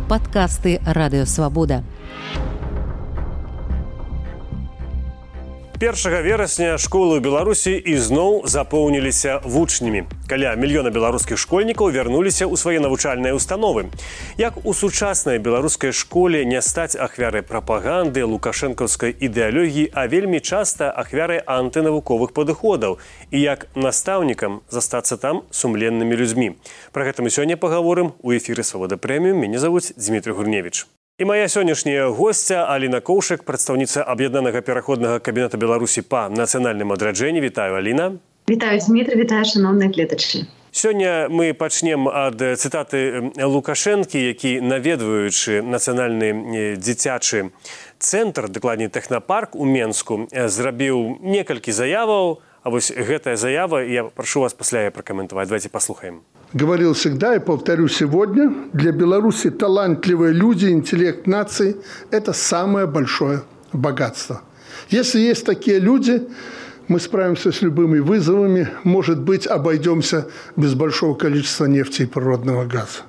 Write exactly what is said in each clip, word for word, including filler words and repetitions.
Падкасты Радыёвабода. першага верасня школы ў Беларусі ізноў запоўніліся вучнямі. Каля мільёна беларускіх школьнікаў вярнуліся ў свае навучальныя установы. Як у сучаснай беларускай школе не стаць ахвярай прапаганды, лукашэнкаўскай ідэалогіі, а вельмі часта ахвярай антынавуковых падыходаў, і як настаўнікам застацца там сумленнымі людзьмі. Пра гэта мы сёння пагаворым у эфіры Свабода Прэміум. Мяне завуць Дмітрий Гурневіч. І моя сённяшняя гостця Аліна Коўшык, прадстаўніца Аб'яднанага пераходнага кабінета Беларусі па нацыянальным адраджэнні. Вітаю, Аліна. Вітаю, Дмітрий, вітаю, шановныя гледачы. Сёння мы пачнем ад цытаты Лукашэнкі, які, наведваючы нацыянальны дзіцячы цэнтр, дакладней тэхнапарк у Менску, зрабіў некалькі заяваў. А вось гэтая заява, я прашу вас пасля яе пракаментаваць. Давайте послухаем. Говорил всегда и повторю сегодня, для Беларуси талантливые люди, интеллект нации – это самое большое богатство. Если есть такие люди, мы справимся с любыми вызовами, может быть, обойдемся без большого количества нефти и природного газа.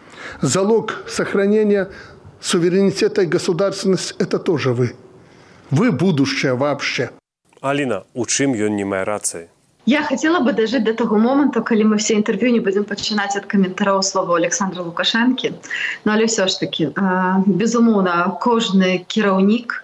Залог сохранения суверенитета и государственности – это тоже вы. Вы будущее вообще. Аліна, у чым ён не мае рацыі? Я хотела бы дожить до того момента, когда мы все интервью не будем начинать от комментариев слова Александра Лукашенки. Но але все ж таки, безумовно, кожный кіраўнік,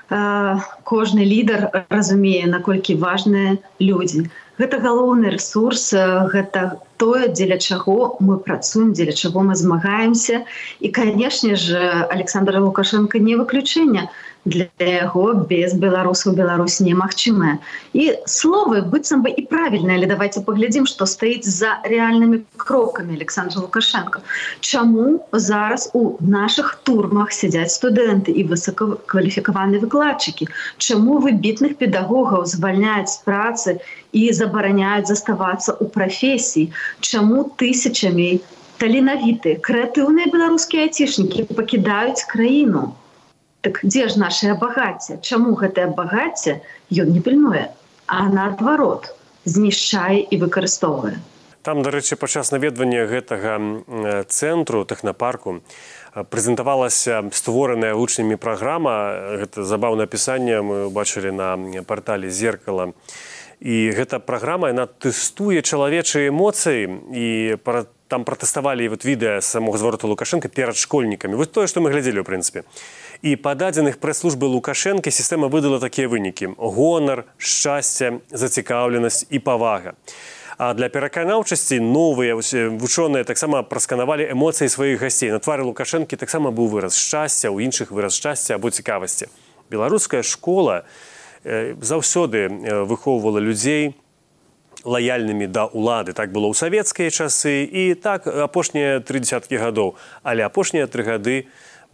кожный лидер разумее, наколькі важныя люди. Гэта галоўны ресурс, гэта тое, дзеля чаго мы працуем, дзеля чаго мы змагаемся. И, конечно же, Александр Лукашенко не выключение. Для яго без беларусаў Беларусь немагчымая. І словы быццам бы і правільныя, але давайте паглядзім, што стаіць за рэальнымі крокамі Александра Лукашенко. Чаму зараз у нашых турмах сядзяць студэнты і высокакваліфікаваныя выкладчыкі? Чаму выбітных педагогаў звальняюць з працы і забараняюць заставацца ў прафесіі? Чаму тысячамі таленавітыя, крэатыўныя беларускія айцішнікі пакідаюць краіну? Так дзе ж нашае багацце? Чаму гэтае багацце ён не пільнуе, а наадварот знішчае і выкарыстоўвае? Там, дарэчы, падчас наведвання гэтага цэнтру, тэхнапарку, прэзентавалася створаная вучнямі праграма. Гэта забаўнае апісанне мы бачылі на партале «Зеркало». І гэта праграма, яна тэстуе чалавечыя эмоцыі, і там пратэставалі вот відэа самога звароту Лукашенка перад школьнікамі. Вот тое, што мы глядзелі, ў прынцыпе. І па дадзеных прэс-службы Лукашэнкі сістэма выдала такія вынікі: гонар, шчасце, зацікаўленасць і павага. А для пераканаўчасці новыя вучоныя таксама прасканавалі эмоцыі сваіх гасцей. На твары Лукашэнкі таксама быў выраз шчасця, у іншых выраз шчасця або цікавасці. Беларуская школа заўсёды выхоўвала людзей лаяльнымі да ўлады. Так было ў савецкія часы і так апошнія тры дзесяткі гадоў. Але апошнія тры гады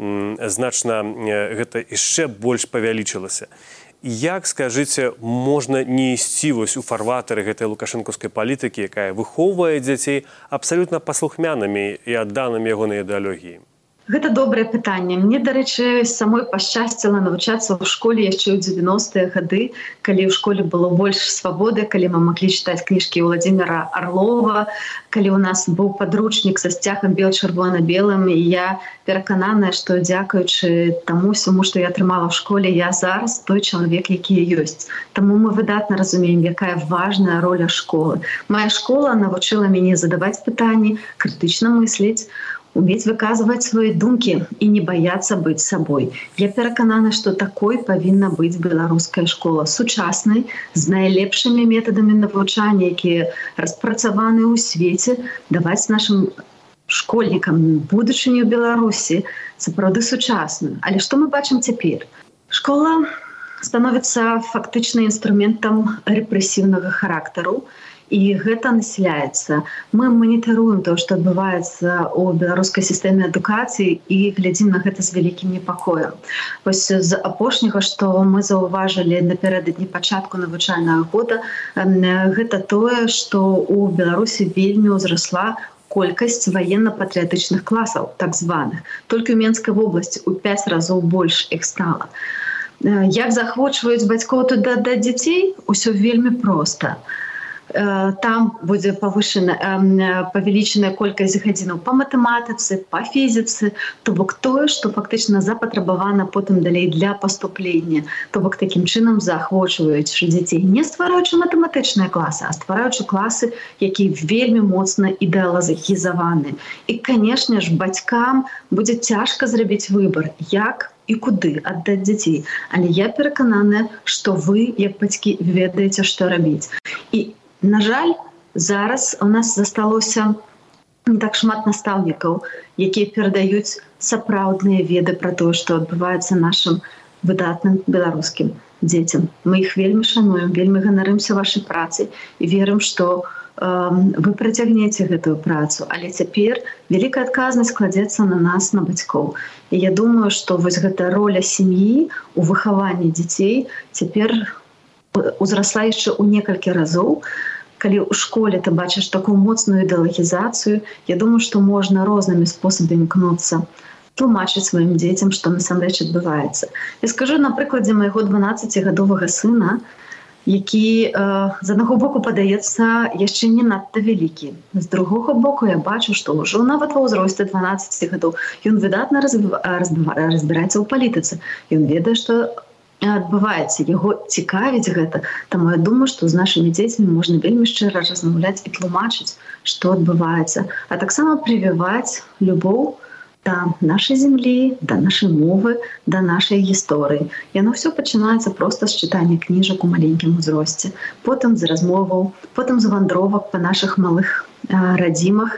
значна гэта яшчэ больш павялічылася. Як, скажыце, можна не ісці вось у фарватары гэтай лукашэнкаўскай палітыкі, якая выхоўвае дзяцей абсалютна паслухмянымі і адданымі ягонай ідэалогіі? Гэта добрае пытанне. Мне, дарэчы, самой пашчасціла навучацца ў школе яшчэ ў дзевяностыя гады, калі ў школе было больш свабоды, калі мы маглі чытаць кніжкі Владимира Орлова, калі ў нас быў падручнік са сцягам бел-чырвона-белым, і я перакананая, што дзякуючы таму ўсяму, што я атрымала ў школе, я зараз той чалавек, які ёсць. Таму мы выдатна разумеем, якая важная роля школы. Мая школа навучыла мяне задаваць пытанні, крытычна мысліць, уметь выказывать свои думки и не бояться быть собой. Я пераканана, что такой павінна быць беларуская школа, сучаснай, з найлепшымі метадамі навучання, якія распрацаваны ў свеце, даваць нашим школьнікам будучыню Беларусі сапраўды сучасную. Але што мы бачым цяпер? Школа становіцца фактычна інструментам рэпрэсіўнага характару, і гэта насіляецца. Мы маніторуем то, што адбываецца ў беларускай сістэме адукацыі і глядзім на гэта з вялікім непакоем. Вось з апошняга, што мы заўважылі напярэдадні пачатку навучальнага года, гэта тое, што ў Беларусі вельмі ўзрасла колькасць военно-патрыятычных класаў, так званых. Толькі ў Менскай вобласці ў пяць разоў больш іх стала. Як захвочваюць бацькоў туды аддаць дзяцей? Усё вельмі проста. там будзе павышана павелічаная колькасць гадзінаў па матэматыцы, па фізіцы, то бок тое, што фактычна запатрабавана потым далей для паступлення, то бок такім чынам заахвочваючы дзяцей, не ствараючы матэматычныя класы, а ствараючы класы, якія вельмі моцна ідэалагізаваны. І, канешне ж, бацькам будзе цяжка зрабіць выбар, як і куды аддаць дзяцей. Але я перакананая, што вы, як бацькі, ведаеце, што рабіць. І на жаль, зараз у нас засталося не так шмат настаўнікаў, якія перадаюць сапраўдныя веды пра тое, што адбываецца нашым выдатным беларускім дзецям. Мы іх вельмі шануем, вельмі ганарымся вашай працай і верым, што э, вы працягнеце гэтую працу. Але цяпер вялікая адказнасць кладзецца на нас, на бацькоў. І я думаю, што вось гэта роля сям'і у выхаванні дзяцей цяпер узрасла яшчэ ў некалькі разоў. Калі ў школе ты бачыш такую моцную ідэалагізацыю, я думаю, што можна рознымі спосабамі імкнуцца тлумачыць сваім дзецям, што насамрэч адбываецца. Я скажу на прыкладзе майго дванаццацігадовага сына, які э, з аднаго боку падаецца яшчэ не надта вялікі. З другога боку я бачу, што ўжо нават ва ўзросце дванаццаці гадоў ён выдатна разбіраецца ў палітыцы. Ён ведае, што адбываецца, яго цікавіць гэта. Таму я думаю, што з нашымі дзецьмі можна вельмі шчыра размаўляць і тлумачыць, што адбываецца, а таксама прывіваць любоў да нашай зямлі, да нашай мовы, да нашай гісторыі. Яно ўсё пачынаецца проста з чытання кніжак у маленькім узросце, потым з размоваў, потым з вандровак па нашых малых э, радзімах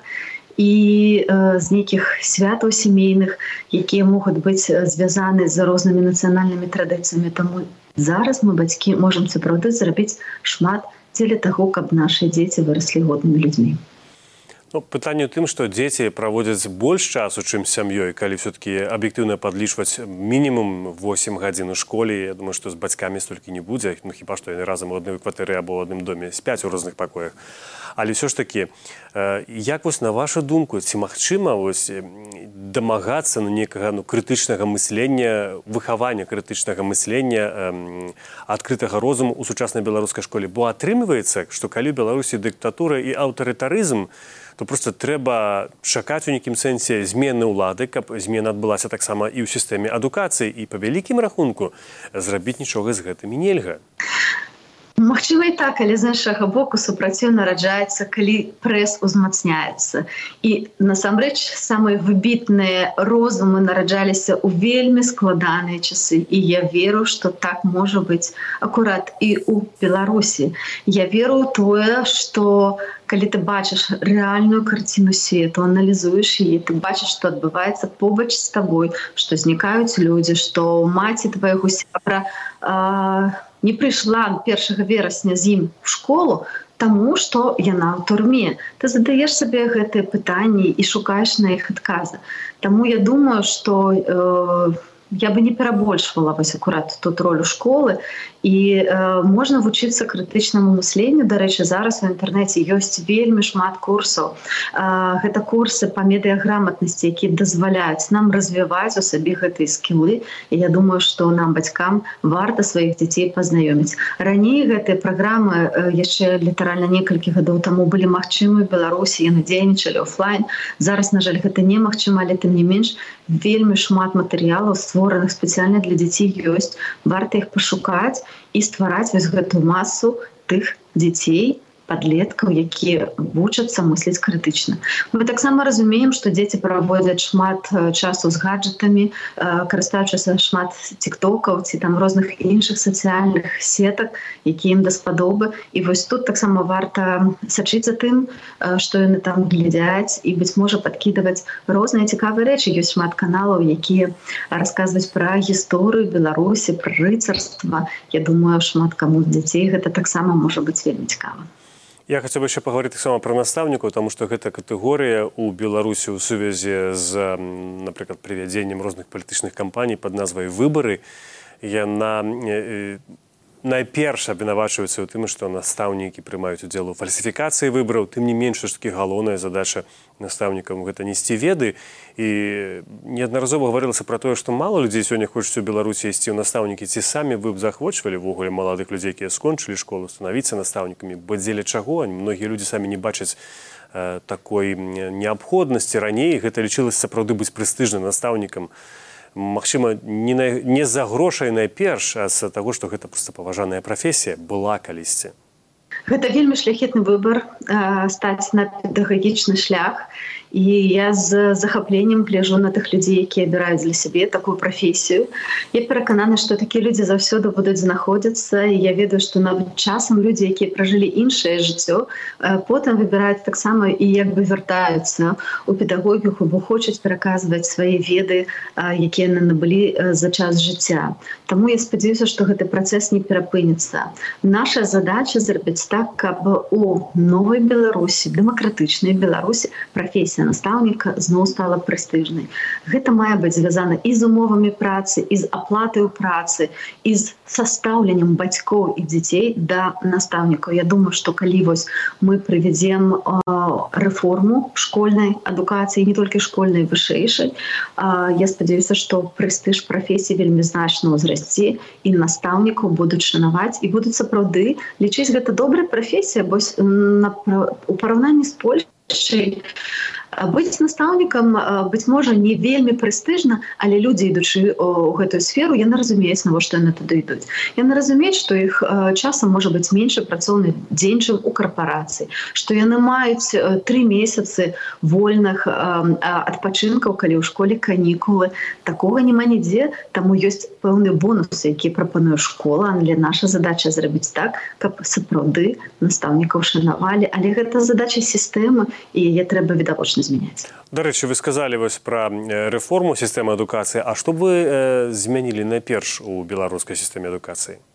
і э, з нейкіх святаў сямейных, якія могуць быць звязаны з рознымі нацыянальнымі традыцыямі. Таму зараз мы, бацькі, можам сапраўды зрабіць шмат дзеля таго, каб нашы дзеці выраслі годнымі людзьмі. Ну, пытанне ў тым, што дзеці праводзяць больш часу, чым сям'ёй, калі все-таки аб'ектыўна падлічваць мінімум восемь гадзін у школе. Я думаю, што з бацькамі столькі не будзе, ну хіба што яны разам у адной кватэры або ў адным доме спяць у розных пакоях. Але ўсё ж такі, як вось на вашу думку, ці магчыма вось дамагацца ну, некага ну, крытычнага мыслення, выхавання крытычнага мыслення, адкрытага розуму ў сучаснай беларускай школе? Бо атрымліваецца, што калі ў Беларусі дыктатура і аўтарытарызм, то просто трэба чакаць у нейкім сэнсе змены ўлады, каб змена адбылася таксама і ў сістэме адукацыі, і па вялікім рахунку зрабіць нічога з гэтымі нельга. Магчыма і так, але з іншага боку супраціў нараджаецца, калі прэс узмацняецца. І насамрэч самыя выбітныя розумы нараджаліся ў вельмі складаныя часы. І я веру, што так можа быць акурат і ў Беларусі. Я веру ў тое, што калі ты бачыш рэальную карціну свету, аналізуеш яе, ты бачыш, што адбываецца побач з табой, што знікаюць людзі, што маці твайго сябра а, не прыйшла першага верасня з ім у школу, таму што яна ў турме. Ты задаеш сабе гэтыя пытанні і шукаеш на іх адказы. Таму я думаю, што э, я бы не перабольшвала вось акурат тут ролю школы, і э, можна вучыцца крытычнаму мысленню. Дарэчы, зараз у інтэрнэце ёсць вельмі шмат курсаў. Э, гэта курсы па медыяграматнасці, якія дазваляюць нам развіваць у сабе гэтыя скілы. І я думаю, што нам, бацькам, варта сваіх дзяцей пазнаёміць. Раней гэтыя праграмы э, яшчэ літаральна некалькі гадоў таму былі магчымы ў Беларусі, яны дзейнічалі офлайн. Зараз, на жаль, гэта немагчыма, але тым не менш вельмі шмат матэрыялаў, створаных спецыяльна для дзяцей ёсць. Варта іх пашукаць і ствараць вось гэтую масу тых дзяцей, падлеткаў, якія вучацца мысліць крытычна. Мы таксама разумеем, што дзеці праводзяць шмат часу з гаджетамі, карыстаючыся шмат тиктокаў ці там розных іншых сацыяльных сетак, якія ім даспадобы. І вось тут таксама варта сачыць за тым, што яны там глядзяць, і, быць можа, падкідаваць розныя цікавыя рэчы. Ёсць шмат каналаў, якія расказваюць пра гісторыю Беларусі, пра рыцарства. Я думаю, шмат каму з дзяцей гэта таксама можа быць вельмі цікава. Я хацеў бы яшчэ паговорыць таксама пра настаўнікаў, таму што гэта катэгорыя ў Беларусі ў сувязі з, напрыклад, прывядзеннем розных палітычных кампаній пад назвай «Выбары». Яна найперш абвінавачваюцца ў тым, што настаўнікі прымаюць удзел у фальсіфікацыі выбараў, тым не менш, што такі галоўная задача настаўнікам гэта несці веды. І неаднаразова гаварылася пра тое, што мала людзей сёння хочуць у Беларусі ісці ў настаўнікі. Ці самі вы б захвочвалі ўвогуле маладых людзей, якія скончылі школу, станавіцца настаўнікамі, бо дзеля чаго? Многія людзі самі не бачаць э, такой неабходнасці. Раней гэта лічылася сапраўды быць прэстыжным настаўнікам. Магчыма, не, на, не за грошай найперш, а з таго, што гэта проста паважаная прафесія была калісьці. Гэта вельмі шляхетны выбар э, стаць на педагагічны шлях. І я з захапленнем гляжу на тых людзей, якія абіраюць для сябе такую прафесію. Я пераканана, што такія людзі заўсёды будуць знаходзіцца. І я ведаю, што нават часам людзі, якія пражылі іншае жыццё, потым выбіраюць таксама і як бы вяртаюцца ў педагогіку, бо хочуць пераказваць свае веды, якія яны набылі за час жыцця. Таму я спадзяюся, што гэты працэс не перапыніцца. Наша задача зрабіць так, каб у новай Беларусі, дэмакратычнай Беларусі, прафесія настаўніка зноў стала прэстыжнай. Гэта мае быць звязана і з умовамі працы, і з аплатай працы, і з састаўленнем бацькоў і дзяцей да настаўнікаў. Я думаю, што калі вось мы прывядзем э, рэформу школьнай адукацыі, не толькі школьнай, вышэйшай, э, я спадзяюся, што прэстыж прафесіі вельмі значна ўзрасце, і настаўнікаў будуць шанаваць і будуць сапраўды лічыць гэта добрая прафесія, бо у параўнанні з Польшчай быць настаўнікам, быць можа, не вельмі прэстыжна, але людзі, ідучы ў гэтую сферу, яны разумеюць, навошта яны туды ідуць. Яны разумеюць, што іх часам можа быць меншы працоўны дзень, чым у карпорацыі, што яны маюць тры месяцы вольных адпачынкаў, калі ў школе канікулы. Такога няма нідзе, таму ёсць пэўныя бонусы, якія прапануе школа. Але наша задача зрабіць так, каб сапраўды настаўнікаў шанавалі. Але гэта задача сістэмы, і яе трэба відавочна змяняць. Дарэчы, вы сказалі вось пра рэформу сістэмы адукацыі. А што б вы э, змянілі найперш у беларускай сістэме адукацыі?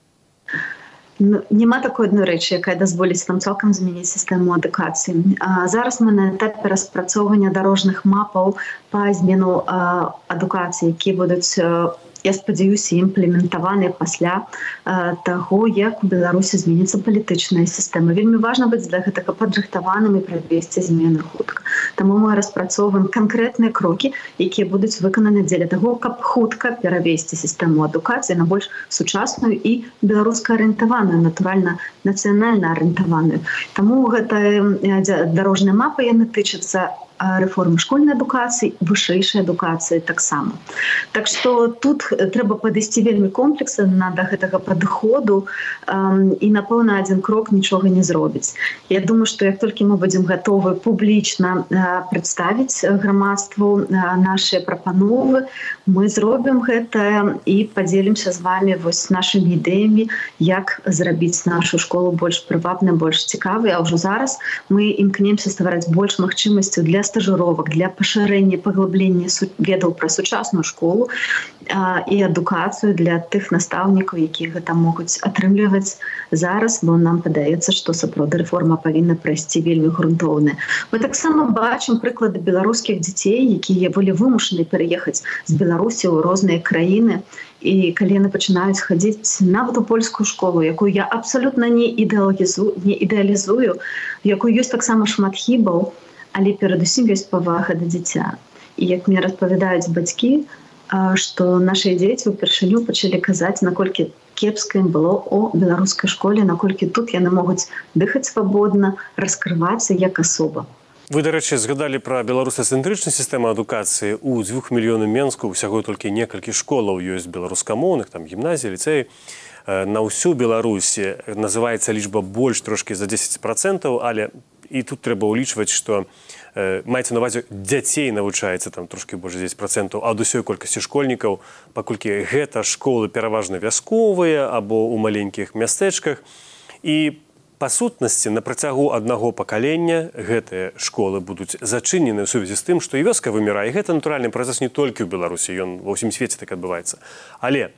Ну, няма такой адной рэчы, якая дазволіць нам цалкам змяніць сістэму адукацыі. А, зараз мы на этапе распрацоўвання дарожных мапаў па змену а, адукацыі, якія будуць, я спадзяюся, імплементаваныя пасля а, таго, як у Беларусі зменіцца палітычная сістэма. Вельмі важна быць для гэтага падрыхтаваным і правесці змены хутка. Таму мы распрацоўваем канкрэтныя крокі, якія будуць выкананы дзеля таго, каб хутка перавесці сістэму адукацыі на больш сучасную і беларуска-арыентаваную, натуральна нацыянальна арыентаваную. Таму гэта дарожныя мапы, яны тычацца рэформы школьнай адукацыі, вышэйшай адукацыі таксама. Так што тут трэба падысці вельмі комплексна да гэтага падыходу, і, напэўна, адзін крок нічога не зробіць. Я думаю, што як толькі мы будзем гатовы публічна прадставіць грамадству нашыя прапановы, мы зробім гэта і падзелімся з вамі вось нашымі ідэямі, як зрабіць нашу школу больш прывабнай, больш цікавай. А ўжо зараз мы імкнемся ствараць больш магчымасцяў для стажыровак, для пашырэння, паглыблення ведаў пра сучасную школу а, і адукацыю для тых настаўнікаў, якія гэта могуць атрымліваць зараз, бо нам падаецца, што сапраўды рэформа павінна прайсці вельмі грунтоўна. Мы таксама бачым прыклады беларускіх дзяцей, якія былі вымушаны пераехаць з Беларусі ў розныя краіны, і калі яны пачынаюць хадзіць нават у польскую школу, якую я абсалютна не ідэалізую, не ідэалізую, якой ёсць таксама шмат хібаў, але перадусім ёсць павага да дзіця. І як мне распавядаюць бацькі, што нашыя дзеці ўпершыню пачалі казаць, наколькі кепска ім было о беларускай школе, наколькі тут яны могуць дыхаць свабодна, раскрывацца як асоба. Вы, дарэчы, згадалі пра беларусацэнтрычную сістэму адукацыі. У дзвюхмільённым Менску ўсяго толькі некалькі школаў ёсць беларускамоўных, там гімназіі, ліцэі. На ўсю Беларусі называецца лічба больш трошкі за дзесяць працэнтаў, але і тут трэба ўлічваць, што э, маеце на ўвазе дзяцей навучаецца там трошкі больш дзесяць працэнтаў ад усёй колькасці школьнікаў, паколькі гэта школы пераважна вясковыя або ў маленькіх мястэчках. І па сутнасці на працягу аднаго пакалення гэтыя школы будуць зачынены ў сувязі з тым, што і вёска вымірае. І гэта натуральны працэс не толькі ў Беларусі, ён ва ўсім свеце так адбываецца. Але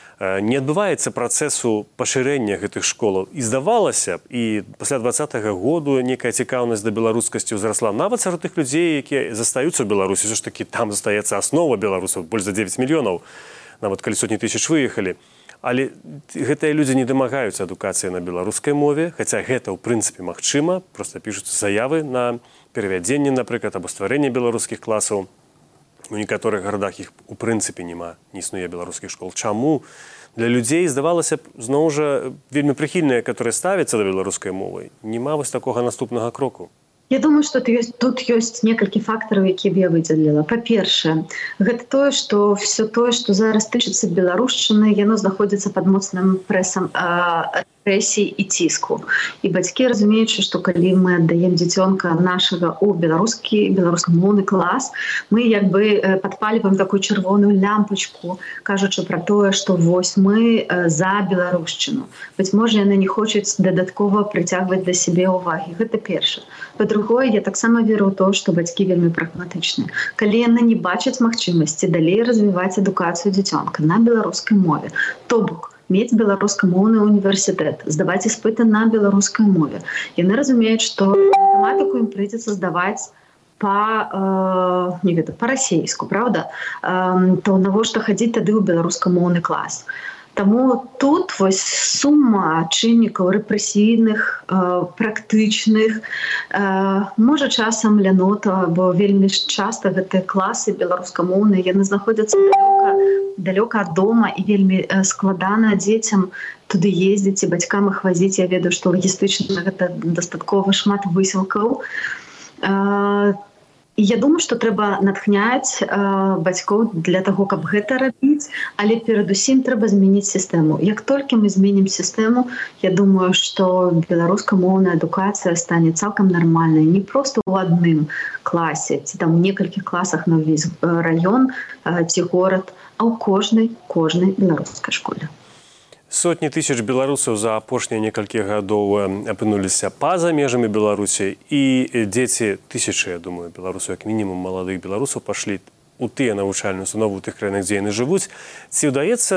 не адбываецца працэсу пашырэння гэтых школаў. І здавалася б, і пасля дваццатага году некая цікаўнасць да беларускасці ўзрасла нават сярод тых людзей, якія застаюцца ў Беларусі. Усё ж такі там застаецца аснова беларусаў, больш за дзевяць мільёнаў. нават калі сотні тысяч выехалі. Але гэтыя людзі не дамагаюцца адукацыі на беларускай мове, хаця гэта ў прынцыпе магчыма, проста пішуцца заявы на перавядзенне, напрыклад, або стварэнне беларускіх класаў. У некаторых гарадах іх у прынцыпе няма, не існуе беларускіх школ. Чаму? Для людзей, здавалася б, зноў жа вельмі прыхільныя, которые ставяцца да беларускай мовы, няма вось такога наступнага кроку. Я думаю, што тут ёсць некалькі фактараў, якія б я выдзеліла. Па-першае, гэта тое, што все тое, што зараз тычыцца беларушчыны, яно знаходзіцца пад моцным прэсам рэпрэсій і ціску. І бацькі, разумеючы, што калі мы аддаем дзіцёнка нашага ў беларускі, беларускамоўны клас, мы як бы падпальваем такую чырвоную лямпачку, кажучы пра тое, што вось мы за беларушчыну. Быць можа, яны не хочуць дадаткова прыцягваць да сябе ўвагі. Гэта першае. Па-другое, я таксама веру ў то, што бацькі вельмі прагматычныя. Калі яны не бачаць магчымасці далей развіваць адукацыю дзіцёнка на беларускай мове, то бок мець беларускамоўны універсітэт, здаваць іспыты на беларускай мове. Яны разумеюць, што матэматыку ім прыйдзецца здаваць па, не ведаю, па-расейску, правда? То навошта хадзіць тады ў беларускамоўны клас? Таму тут вось сума чыннікаў рэпрэсійных, практычных, можа часам лянота, бо вельмі часта гэтыя класы беларускамоўныя, яны знаходзяцца далёка, далёка ад дома і вельмі складана дзецям туды ездзіць і бацькам іх вазіць. Я ведаю, што лагістычна гэта дастаткова шмат высілкаў. І я думаю, што трэба натхняць э, бацькоў для таго, каб гэта рабіць, але перадусім трэба змяніць сістэму. Як толькі мы зменім сістэму, я думаю, што беларускамоўная адукацыя стане цалкам нармальнай. Не проста ў адным класе, ці там у некалькіх класах на ўвесь раён э, ці горад, а ў кожнай, кожнай беларускай школе. Сотні тысяч беларусаў за апошнія некалькі гадоў апынуліся па-за межамі Беларусі, і дзеці, тысячы, я думаю, беларусаў, як мінімум маладых беларусаў, пашлі у тыя навучальныя установы ў тых краінах, дзе яны жывуць. Ці ўдаецца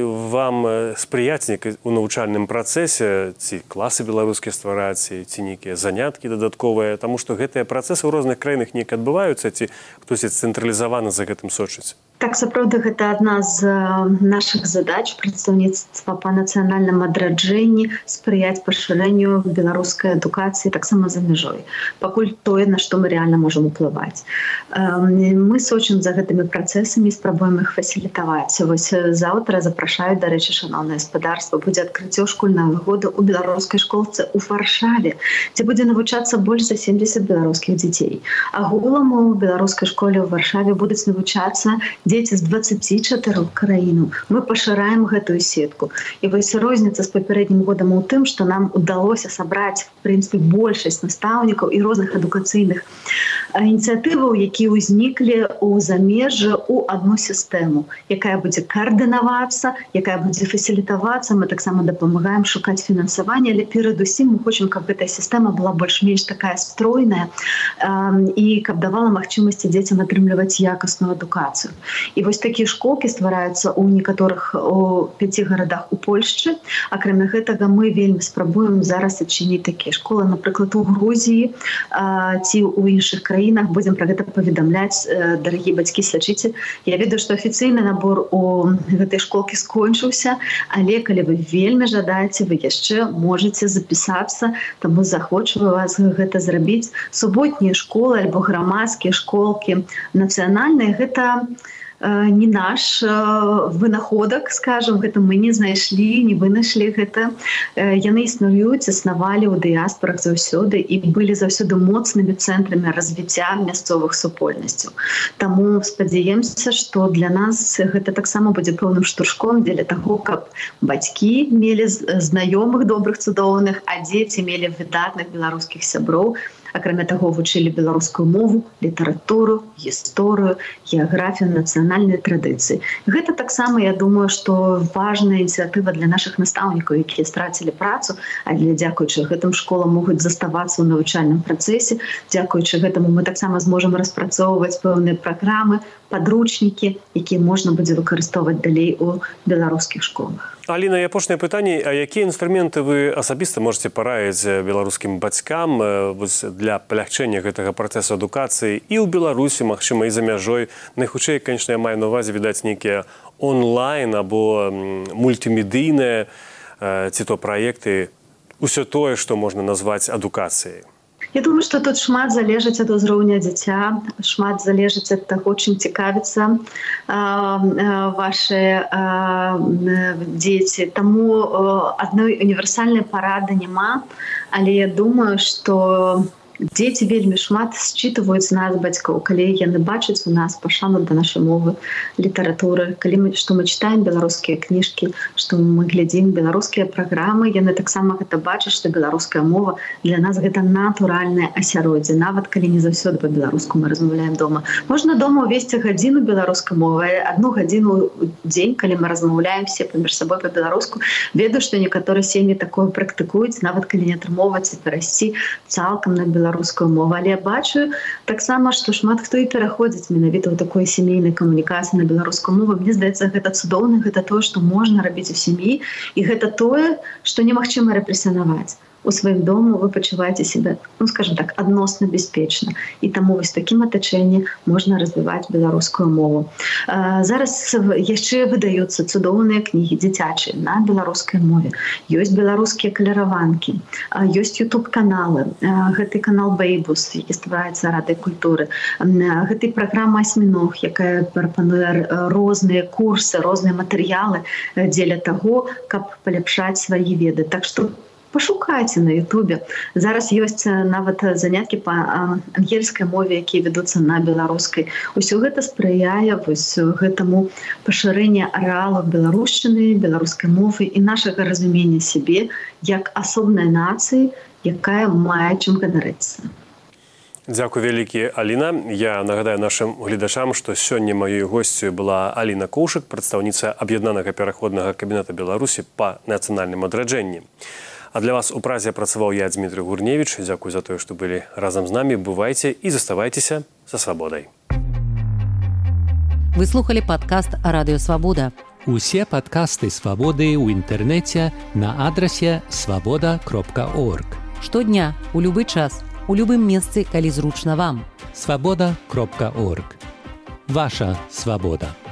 вам спрыяць у навучальным працэсе, ці класы беларускія ствараць, ці нейкія заняткі дадатковыя, таму што гэтыя працэсы ў розных краінах неяк адбываюцца, ці хтосьці цэнтралізавана за гэтым сочыць? Так, сапраўды, гэта адна з нашых задач прадстаўніцтва па нацыянальным адраджэнні спрыяць пашырэнню беларускай адукацыі таксама за мяжой. Пакуль тое, на што мы рэальна можам уплываць. Мы сочым за гэтымі працэсамі, спрабуем іх фасілітаваць. Вось заўтра запрашаю, дарэчы, шаноўнае гаспадарства, будзе адкрыццё школьнага года ў беларускай школцы ў Варшаве, дзе будзе навучацца больш за семдзесят беларускіх дзяцей. Агулам у беларускай школе ў Варшаве будуць навучацца дзеці з дваццаці чатырох краінаў. Мы пашыраем гэтую сетку. І вось розніца з папярэднім годам у тым, што нам удалося сабраць, в прынцыпе, большасць настаўнікаў і розных адукацыйных ініцыятываў, якія ўзніклі ў замежжы ў адну сістэму, якая будзе каардынавацца, якая будзе фасілітавацца. Мы таксама дапамагаем шукаць фінансаванне, але перадусім мы хочам, каб гэтая сістэма была больш-менш такая стройная і каб давала магчымасці дзецям атрымліваць якасную адукацыю. І вось такія школкі ствараюцца ў некаторых у пяці гарадах у Польшчы. Акрамя гэтага мы вельмі спрабуем зараз адчыніць такія школы, напрыклад, у Грузіі ці ў іншых краінах. Будзем пра гэта паведамляць. Дарагія бацькі, сачыце. Я ведаю, што афіцыйны набор у гэтай школкі скончыўся, але калі вы вельмі жадаеце, вы яшчэ можаце запісацца, таму захочу вас гэта зрабіць. Суботнія школы альбо грамадскія школкі нацыянальныя — гэта не наш вынаходак, скажем, гэта мы не знайшлі, не вынайшлі гэта. Яны існуюць, існавалі ў дыяспорах заўсёды і былі заўсёды моцнымі цэнтрамі развіцця мясцовых супольнасцяў. Таму спадзяемся, што для нас гэта таксама будзе пэўным штуршком дзеля таго, каб бацькі мелі знаёмых добрых, цудоўных, а дзеці мелі выдатных беларускіх сяброў. Акрамя таго, вучылі беларускую мову, літаратуру, гісторыю, геаграфію, нацыянальныя традыцыі. Гэта таксама, я думаю, што важная ініцыятыва для нашых настаўнікаў, якія страцілі працу, але дзякуючы гэтым школам могуць заставацца ў навучальным працэсе. Дзякуючы гэтаму мы таксама зможам распрацоўваць пэўныя праграмы, падручнікі, якія можна будзе выкарыстоўваць далей у беларускіх школах. Аліна, і апошняе пытанне, а якія інструменты вы асабіста можете параіць беларускім бацькам для палягчэння гэтага працэсу адукацыі і ў Беларусі, магчыма, і за мяжой? Найхутчэй, канечне, я маю на увазе, відаць, нейкія онлайн або мультымедыйныя ці то праекты, усё тое, што можна назваць адукацыяй. Я думаю, што тут шмат залежыць ад узроўня дзіця, шмат залежыць ад таго, чым цікавіцца вашы дзеці. Таму адной універсальнай парады няма, але я думаю, што дзеці вельмі шмат считываюць з нас, бацькоў, калі яны бачаць у нас пашану да нашай мовы, літаратуры, калі мы, што мы чытаем беларускія кніжкі, што мы глядзім беларускія праграмы, яны таксама гэта бачаць, што беларуская мова для нас гэта натуральнае асяроддзе, нават калі не заўсёды па-беларуску мы размаўляем дома. Можна дома ўвесці гадзіну беларускай мовы, адну гадзіну ў дзень, калі мы размаўляем все паміж сабой па-беларуску. Ведаю, што некаторыя сем'і такое практыкуюць, нават калі не атрымоўваецца перайсці цалкам на беларускую беларускую мову, але я бачу таксама, што шмат хто і пераходзіць менавіта ў такой сямейнай камунікацыі на беларускую мову. Мне здаецца, гэта цудоўна, гэта тое, што можна рабіць у сям'і, і гэта тое, што немагчыма рэпрэсанаваць. У сваім дому вы пачуваеце себе, ну, скажем так, адносна бяспечна. І таму вось такім атачэнні можна развіваць беларускую мову. Зараз яшчэ выдаюцца цудоўныя кнігі дзіцячыя на беларускай мове. Ёсць беларускія каляраванкі, ёсць ютуб-каналы, гэты канал Бэйбус, які ствараецца Радай культуры, гэты праграма «Асьміног», якая прапануе розныя курсы, розныя матэрыялы дзеля таго, каб паляпшаць свае веды. Так што пашукайце на ютубе. Зараз ёсць нават заняткі па ангельскай мове, якія вядуцца на беларускай. Усё гэта спрыяе вось гэтаму пашырэнню арэалу беларушчыны, беларускай мовы і нашага разумення сябе як асобнай нацыі, якая мае чым ганарыцца. Дзякуй вялікі, Аліна. Я нагадаю нашым гледачам, што сёння маёй госцю была Аліна Коўшык, прадстаўніца аб'яднанага пераходнага кабінета Беларусі па нацыянальным адраджэнні. А для вас у празе працаваў я, Дмітрый Гурневіч. Дзякуй за тое, што былі разам з намі. Бывайце і заставайцеся са свабодай. Вы слухали падкаст «Радыё Свабода». Усе падкасты «Свабоды» ў інтэрнэце на адрасе свабода кропка орг. Штодня, у любы час, у любым месцы, калі зручна вам. свабода кропка орг. Ваша свабода.